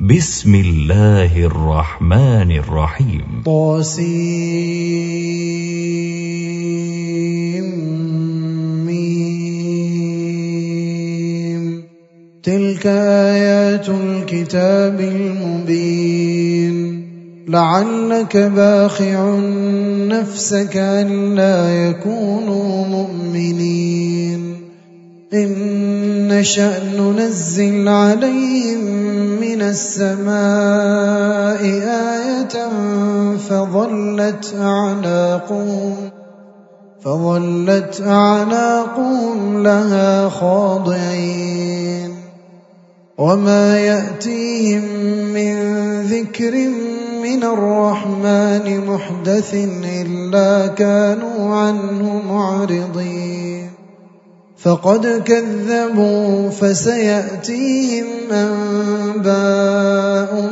بسم الله الرحمن الرحيم. طاسيم. تلك آيات الكتاب المبين. لعلك باخع نفسك ألا يكونوا مؤمنين. إن نشأ ننزل عليهم من السماء آية فظلت أعناقهم لها خاضعين. وما يأتيهم من ذكر من الرحمن محدث إلا كانوا عنه معرضين. فقد كذبوا فسيأتيهم أنباء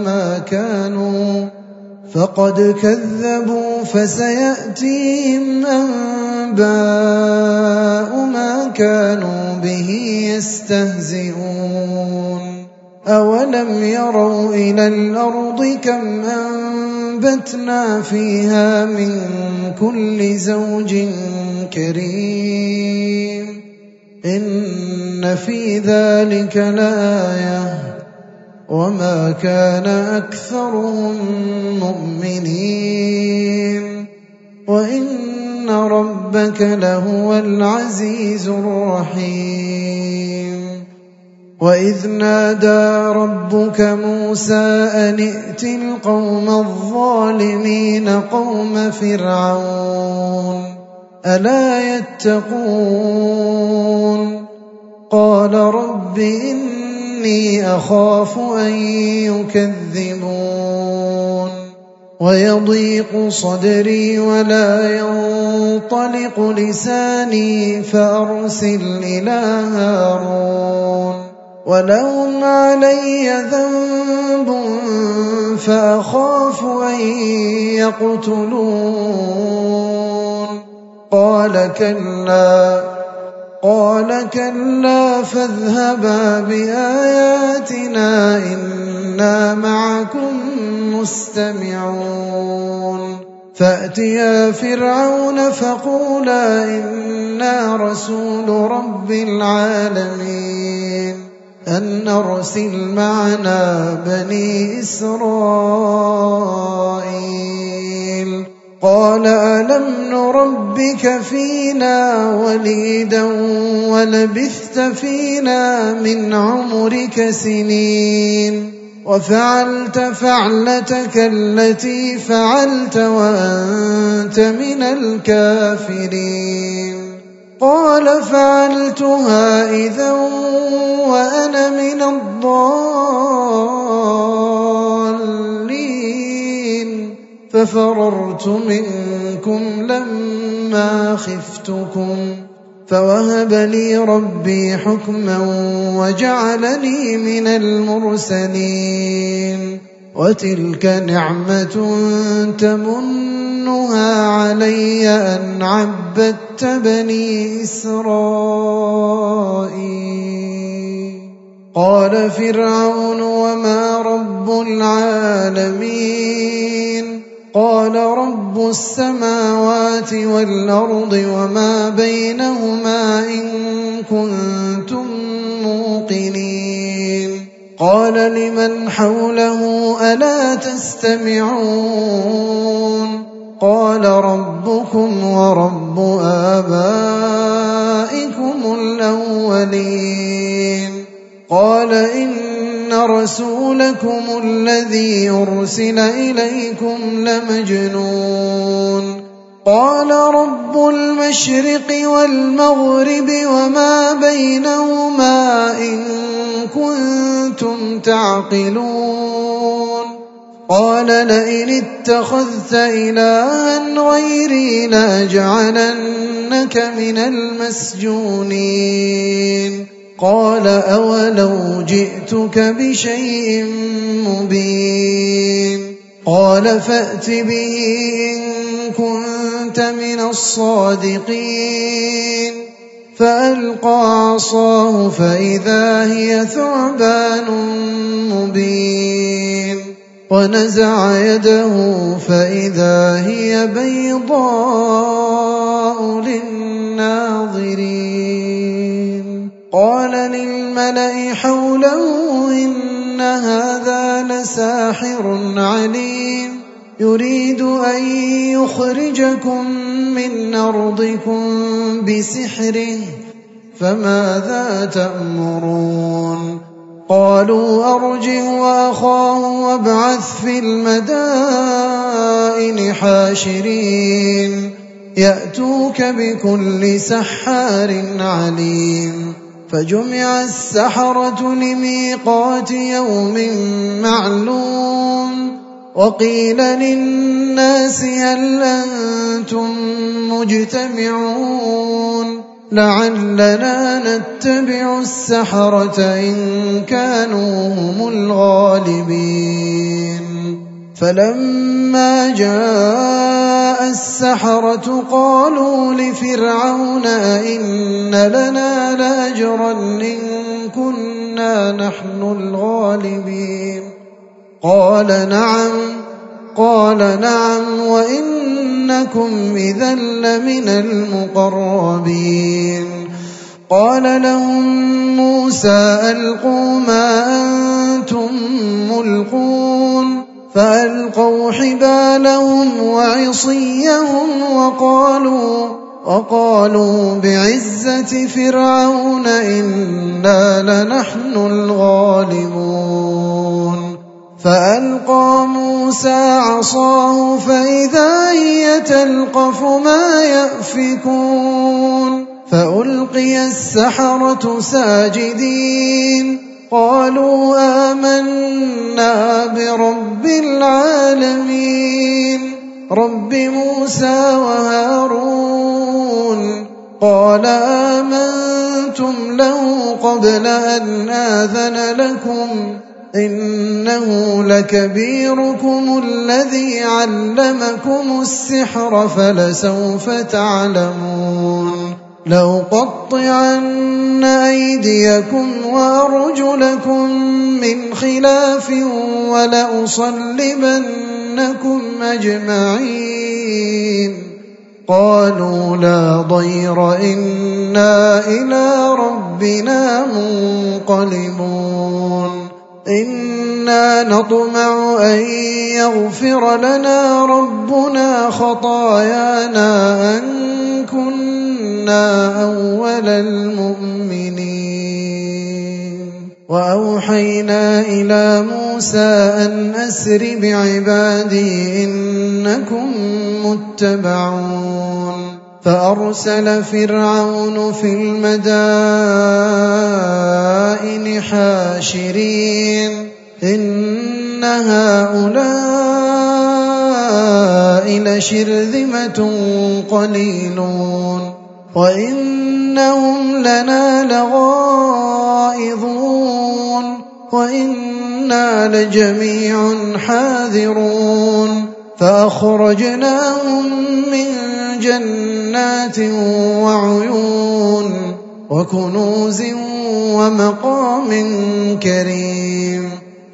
ما كانوا به يستهزئون. أولم يروا إلى الأرض كم أنبتنا فيها من كل زوج كريم. إن في ذلك لآية وما كان أكثرهم مؤمنين وإن ربك لهو العزيز الرحيم. وإذ نادى ربك موسى أن ائت القوم الظالمين قوم فرعون ألا يتقون. قال رب إني أخاف أن يكذبون ويضيق صدري ولا ينطلق لساني فأرسل إلى هارون ولهم علي ذنب فأخاف أن يقتلون. قال كلا فاذهبا بآياتنا إنا معكم مستمعون. فأتيا فرعون فقولا إنا رسول رب العالمين أن أرسل معنا بني إسرائيل. قال ألم نربك فينا وليدا ولبثت فينا من عمرك سنين وفعلت فعلتك التي فعلت وأنت من الكافرين. قال فعلتها إذا وأنا من الضالين ففررت منكم لما خفتكم فوهب لي ربي حكما وجعلني من المرسلين. وتلك نعمة تمنها علي أن عبدت بني إسرائيل. قال فرعون وما رب العالمين. قال رب السماوات والأرض وما بينهما إن كنتم موقنين. قال لمن حوله ألا تستمعون. قال ربكم ورب آبائكم الأولين. قال إن رسولكم الذي أرسل إليكم لمجنون. قال رب المشرق والمغرب وما بينهما إن كنتم تعقلون. قال لئن اتخذت إلها غيري لأجعلنك من المسجونين. قال أولو جئتك بشيء مبين. قال فأت به إن كنت من الصادقين. فألقى عصاه فإذا هي ثعبان مبين. ونزع يده فإذا هي بيضاء للناظرين. قال للملأ حوله إن هذا لساحر عليم يريد أن يخرجكم من أرضكم بسحره فماذا تأمرون؟ قالوا أرجه وأخاه وابعث في المدائن حاشرين يأتوك بكل سحار عليم. فجمع السحرة لميقات يوم معلوم وقيل للناس هل أنتم مجتمعون لعلنا نتبع السحرة إن كانوا هم الغالبين. فلما جاء السحرة قالوا لفرعون أئن لنا لأجرا إن كنا نحن الغالبين. قال نعم وإنكم إذا لمن المقربين. قال لهم موسى ألقوا ما أنتم ملقون فألقوا حبالهم وعصيهم وقالوا بعزة فرعون إنا لنحن الغالبون. فألقى موسى عصاه فإذا هي تلقف ما يأفكون فألقي السحرة ساجدين قالوا آمنا برب العالمين رب موسى وهارون. قال آمنتم له قبل أن آذن لكم إنه لكبيركم الذي علمكم السحر فلسوف تعلمون لأقطعن أيديكم وأرجلكم من خلاف ولأصلبنكم أجمعين. قالوا لا ضير إنا إلى ربنا منقلبون إنا نطمع أن يغفر لنا ربنا خطايانا أن كنا أول المؤمنين. وأوحينا إلى موسى أن أسر بعبادي إنكم متبعون. فأرسل فرعون في المدائن حاشرين إن هؤلاء لشرذمة قليلون وإنهم لنا لغائظون وإنا لجميع حاذرون. فأخرجناهم من جنات وعيون وكنوز ومقام كريم.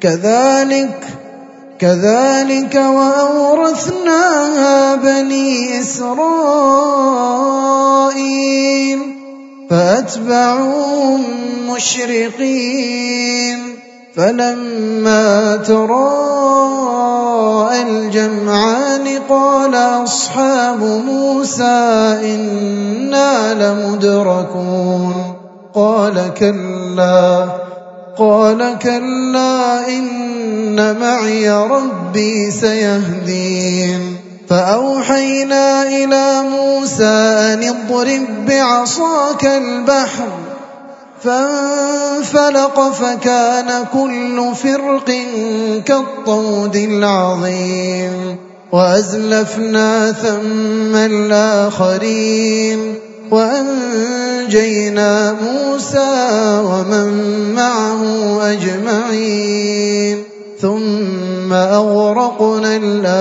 كذلك وأورثناها بني إسرائيل فأتبعوهم مشرقين. فلما تراءى الجمعان قال أصحاب موسى إنا لمدركون قال كلا إن معي ربي سيهدين. فأوحينا إلى موسى أن اضرب بعصاك البحر فانفلق فكان كل فرق كالطود العظيم. وأزلفنا ثم الآخرين وأنجينا موسى ومن معه أجمعين ثم أغرقنا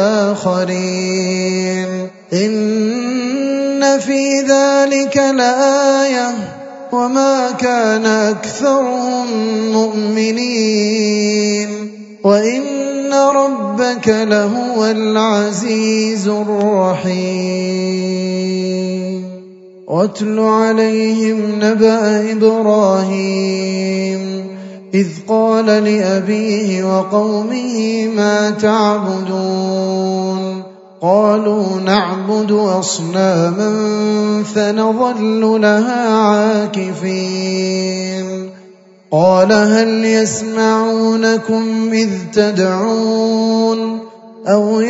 الآخرين. إن في ذلك لآية وما كان أكثرهم مؤمنين وإن وإن ربك لهو العزيز الرحيم واتل عليهم نبأ إبراهيم إذ قال لأبيه وقومه ما تعبدون قالوا نعبد أصناما فنظل لها عاكفين قال هل يسمعونكم إذ تدعون أو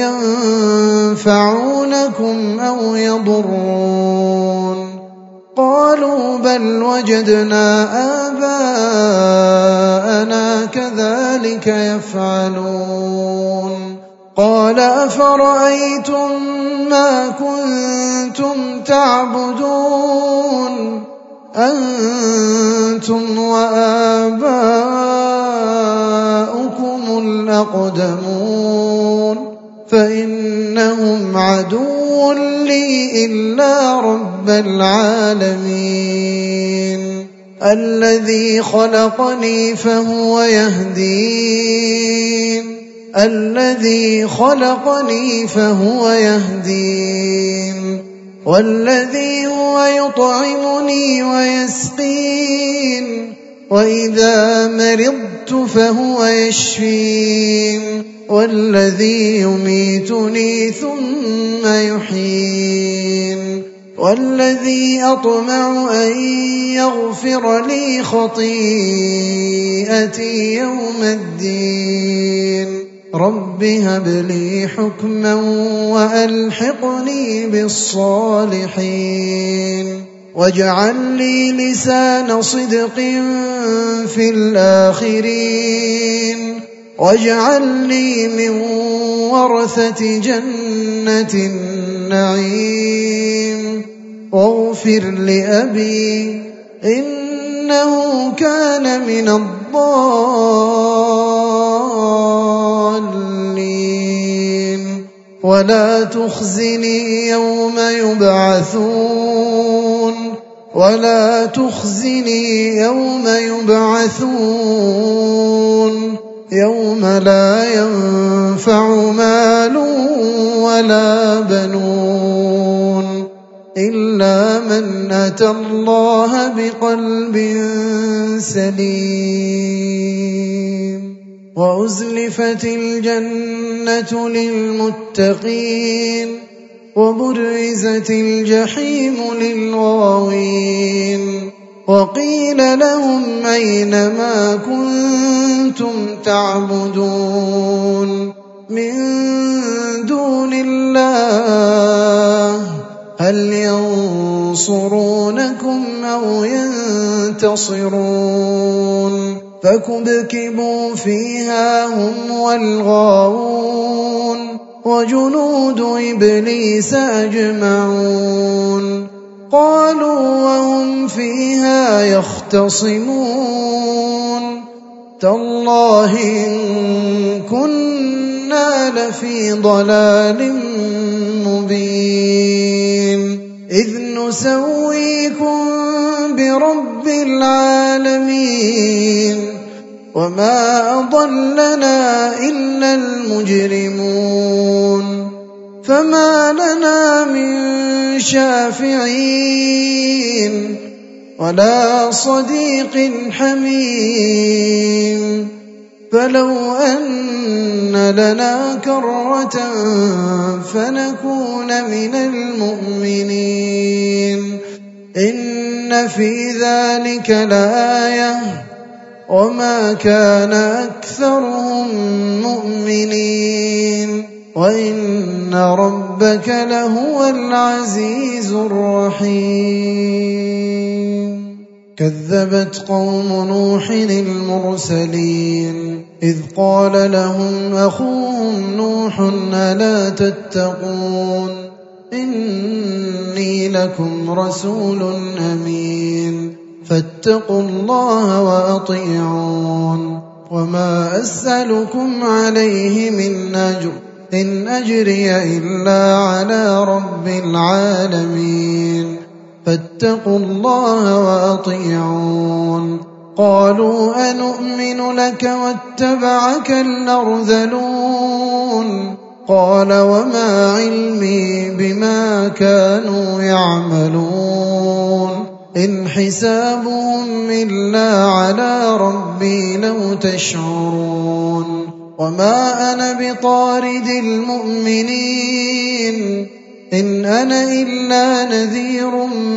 ينفعونكم أو يضرون قالوا بل وجدنا آباءنا كذلك يفعلون قال أفرأيتم ما كنتم تعبدون أنتم وآباؤكم الأقدمون فإنهم عدو لي إلا رب العالمين الذي خلقني فهو يهدين والذي هو يطعمني ويسقين وإذا مرضت فهو يشفين والذي يميتني ثم يحيين والذي أطمع أن يغفر لي خطيئتي يوم الدين رب هب لي حكما وألحقني بالصالحين واجعل لي لسان صدق في الآخرين واجعل لي من ورثة جنة النعيم واغفر لأبي إنه كان من الضالين ولا تخزني يوم يبعثون يوم لا ينفع مال ولا بنون إلا من أتى الله بقلب سليم وأزلفت الجنة للمتقين وبرزت الجحيم للغاوين وقيل لهم أين ما كنتم تعبدون من دون الله هل ينصرونكم أو ينتصرون فكبكبوا فيها هم والغاوون وجنود إبليس أجمعون قالوا وهم فيها يختصمون تالله إن كنا لفي ضلال مبين إذ نسويكم برب العالمين وما أضلنا إلا المجرمون فما لنا من شافعين ولا صديق حميم فلو أن لنا كرة فنكون من المؤمنين إن في ذلك لآية وما كان أكثرهم مؤمنين وإن ربك لهو العزيز الرحيم كذبت قوم نوح المرسلين إذ قال لهم أخوهم نوح ألا تتقون إني لكم رسول أمين فاتقوا الله وأطيعون وما أسألكم عليه من أجر إن أجري إلا على رب العالمين فاتقوا الله وأطيعون قالوا أنؤمن لك واتبعك الأرذلون قال وما علمي بما كانوا يعملون إن حسابهم إلا على ربي لو تشعرون وما أنا بطارد المؤمنين إن أنا إلا نذير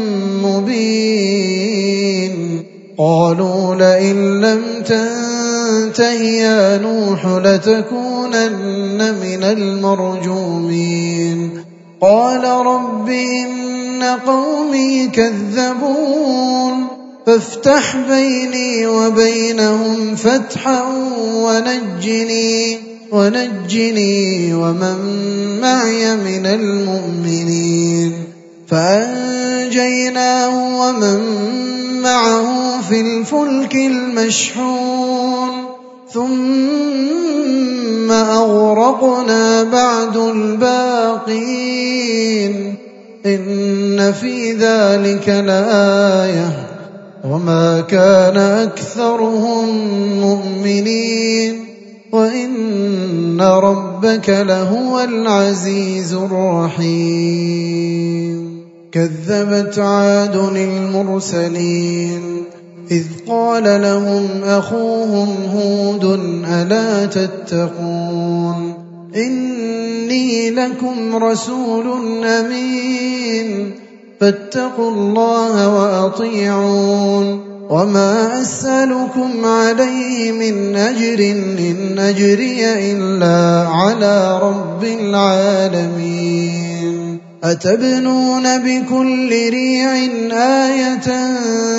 مبين قالوا لئن لم تنته يا نوح لتكونن من المرجومين قال رب إن قومي كذبون فافتح بيني وبينهم فتحا ونجني ومن معي من المؤمنين فأنجيناه ومن معه في الفلك المشحون ثم أغرقنا بعد الباقين إن في ذلك لآية وما كان أكثرهم مؤمنين وإن ربك لهو العزيز الرحيم كذبت عاد المرسلين إذ قال لهم أخوهم هود ألا تتقون إني لكم رسول أمين فاتقوا الله وأطيعون وما أسألكم عليه من أجر إن أجري إلا على رب العالمين أتبنون بكل ريع آية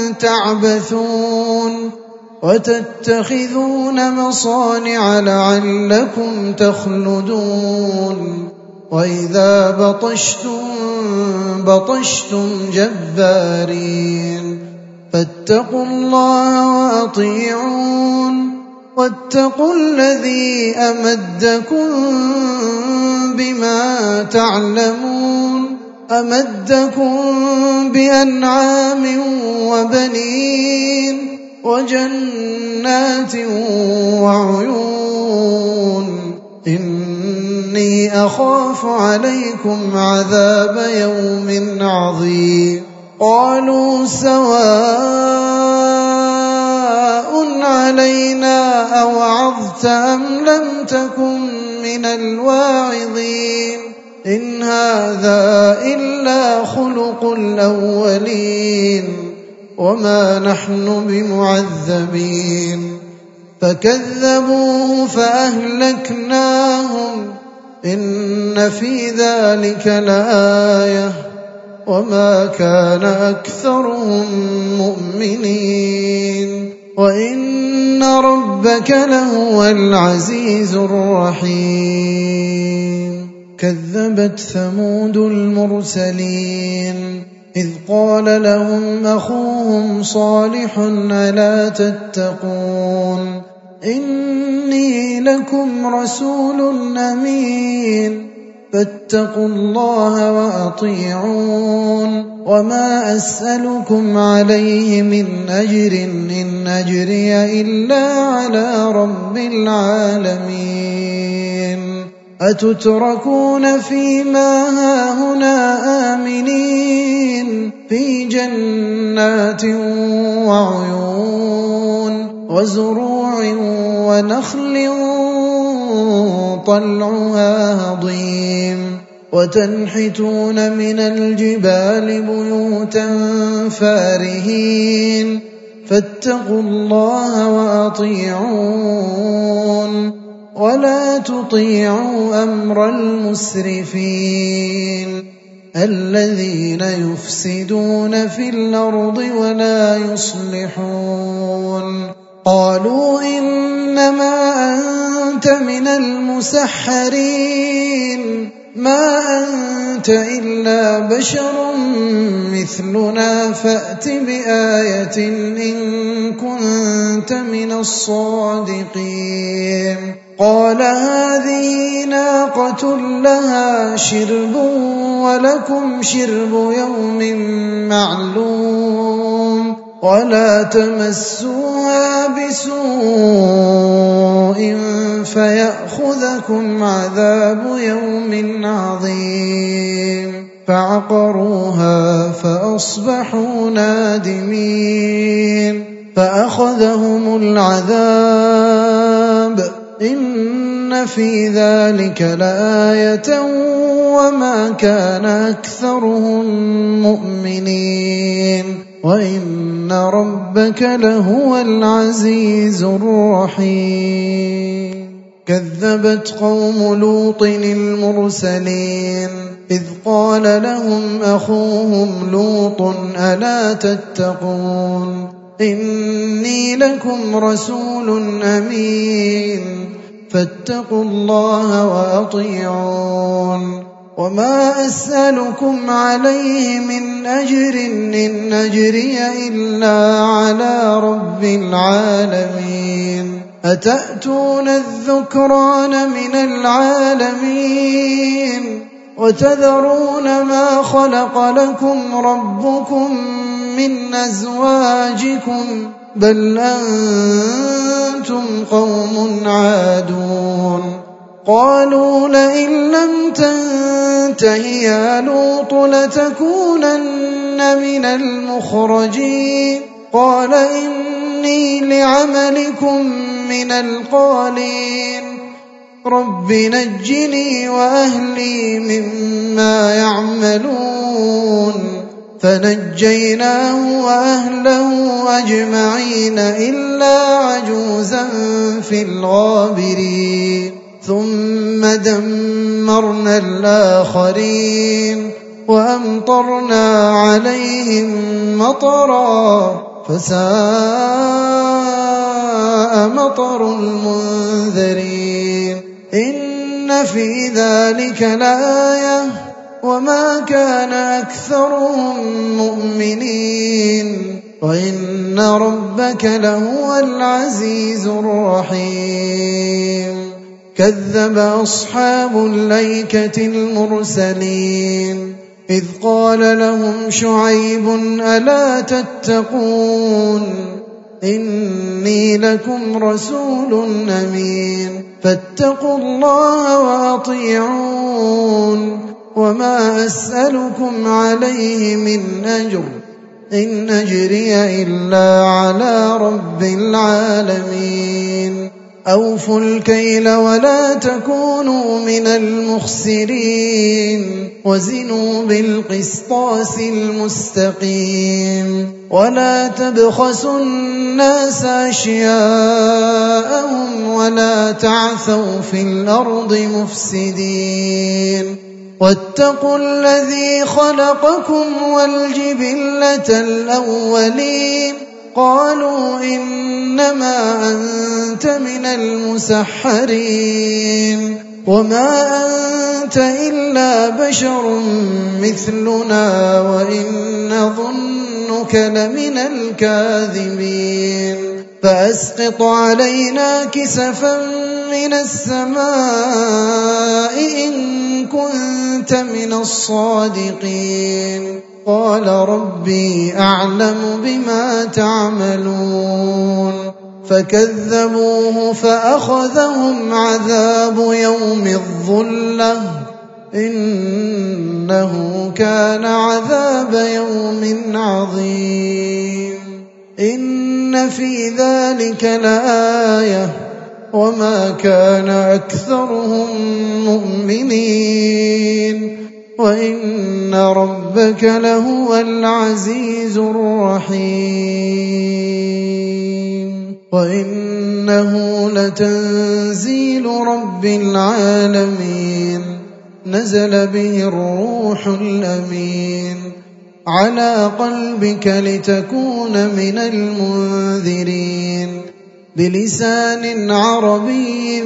تعبثون وتتخذون مصانع لعلكم تخلدون وإذا بطشتم جبارين فاتقوا الله وأطيعون واتقوا الذي أمدكم بما تعلمون أمدكم بأنعام وبنين وجنات وعيون إني أخاف عليكم عذاب يوم عظيم قالوا سواء علينا أوعظت أم لم تكن من الواعظين إن هذا إلا خلق الأولين وما نحن بمعذبين فكذبوه فأهلكناهم إن في ذلك لآية وما كان أكثرهم مؤمنين وإن ربك لهو العزيز الرحيم كذبت ثمود المرسلين إذ قال لهم أخوهم صالح ألا تتقون إني لكم رسول أمين فاتقوا الله وأطيعون وما أسألكم عليه من أجر إن أجري إلا على رب العالمين أتتركون فيما هاهنا آمنين في جنات وعيون وزروع ونخل طلعها هضيم وتنحتون من الجبال بيوتا فارهين فاتقوا الله وأطيعون ولا تطيعوا أمر المسرفين الذين يفسدون في الأرض ولا يصلحون قالوا إنما أنت من المسحرين ما أنت إلا بشر مثلنا فأت بآية إن كنت من الصادقين قال هذه ناقة لها شرب ولكم شرب يوم معلوم ولا تمسوها بسوء فيأخذكم عذاب يوم عظيم فعقروها فأصبحوا نادمين فأخذهم العذاب إن في ذلك لآية وما كان أكثرهم مؤمنين وإن ربك لهو العزيز الرحيم كذبت قوم لوط المرسلين إذ قال لهم أخوهم لوط ألا تتقون إني لكم رسول أمين فاتقوا الله وأطيعون وما أسألكم عليه من أجر إن أجري إلا على رب العالمين أتأتون الذكران من العالمين وتذرون ما خلق لكم ربكم من أزواجكم بل أنتم قوم عادون قالوا لئن لم تنته يا لوط لتكونن من المخرجين قال إني لعملكم من القالين رب نجني وأهلي مما يعملون فنجيناه وأهله أجمعين إلا عجوزا في الغابرين ثم دمرنا الآخرين وأمطرنا عليهم مطرا فساء مطر المنذرين إن في ذلك لآية وما كان أكثرهم مؤمنين وإن ربك لهو العزيز الرحيم كذب أصحاب الأيكة المرسلين إذ قال لهم شعيب ألا تتقون إني لكم رسول أمين فاتقوا الله وأطيعون وما أسألكم عليه من أجر إن أجري إلا على رب العالمين أوفوا الكيل ولا تكونوا من المخسرين وزنوا بالقسطاس المستقيم ولا تبخسوا الناس أشياءهم ولا تعثوا في الأرض مفسدين واتقوا الذي خلقكم والجبلة الأولين قالوا إنما أنت من المسحرين وما أنت إلا بشر مثلنا وإن نظنك لمن الكاذبين فأسقط علينا كسفا من السماء إن كنت من الصادقين قال ربي أعلم بما تعملون فكذبوه فأخذهم عذاب يوم الظلة إنه كان عذاب يوم عظيم إن في ذلك لآية وما كان أكثرهم مؤمنين وإن ربك لهو العزيز الرحيم وإنه لتنزيل رب العالمين نزل به الروح الأمين على قلبك لتكون من المنذرين بلسان عربي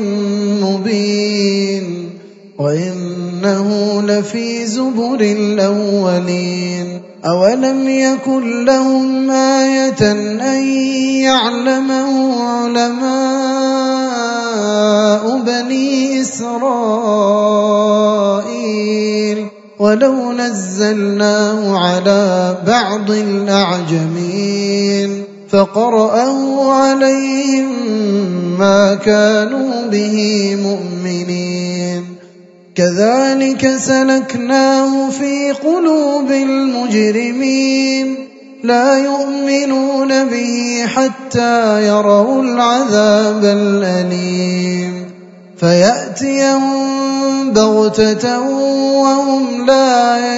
مبين وإنه لفي زبر الأولين أولم يكن لهم آية أن يعلمه علماء بني إسرائيل ولو نزلناه على بعض الأعجمين فقرأه عليهم ما كانوا به مؤمنين كذلك سلكناه في قلوب المجرمين لا يؤمنون به حتى يروا العذاب الأليم فيأتيهم بغتة وهم لا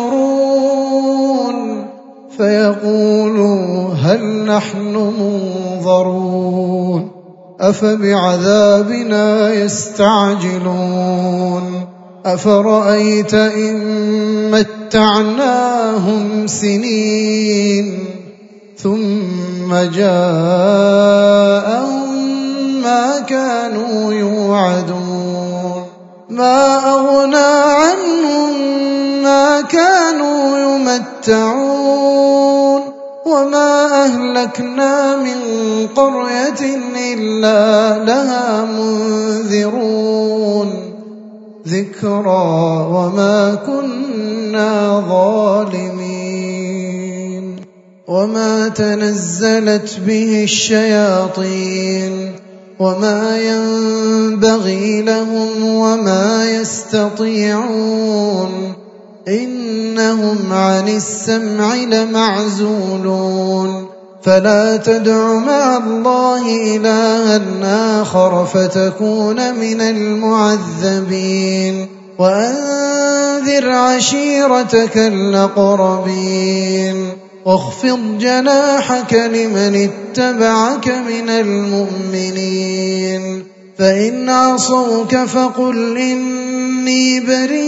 يشعرون فيقولوا هل نحن منظرون أفبعذابنا يستعجلون أفرأيت إن متعناهم سنين ثم جاءهم ما كانوا يوعدون ما أغنى عنهم ما كانوا يمتعون وما أهلكنا من قرية إلا لها منذرون ذكرى وما كنا ظالمين وما تنزلت به الشياطين وما ينبغي لهم وما يستطيعون إنهم عن السمع لمعزولون فلا تدع مع الله إلها آخر فتكون من المعذبين وأنذر عشيرتك الأقربين واخفض جناحك لمن اتبعك من المؤمنين فإن عصوك فقل إني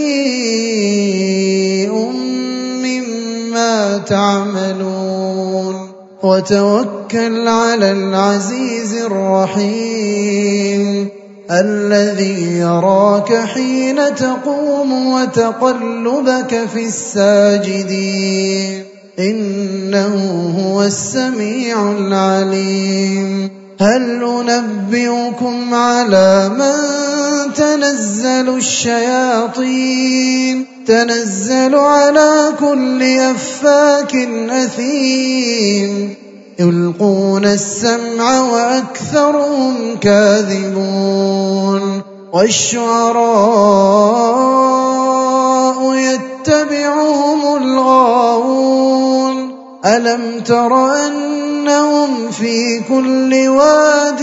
بريء مما تعملون وتوكل على العزيز الرحيم الذي يراك حين تقوم وتقلبك في الساجدين إنه هو السميع العليم هل أنبئكم على من تنزل الشياطين تنزل على كل أفاك أثيم يلقون السمع وأكثرهم كاذبون والشعراء يتبعهم الغاوون ألم تر أنهم في كل واد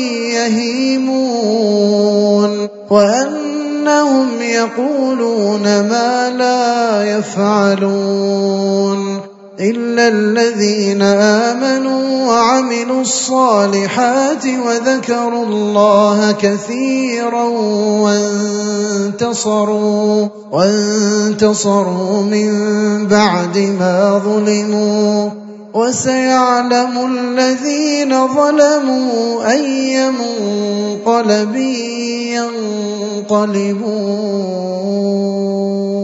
يهيمون وأنهم يقولون ما لا يفعلون إلا الذين آمنوا وعملوا الصالحات وذكروا الله كثيرا وانتصروا من بعد ما ظلموا وسيعلم الذين ظلموا أي منقلب ينقلبون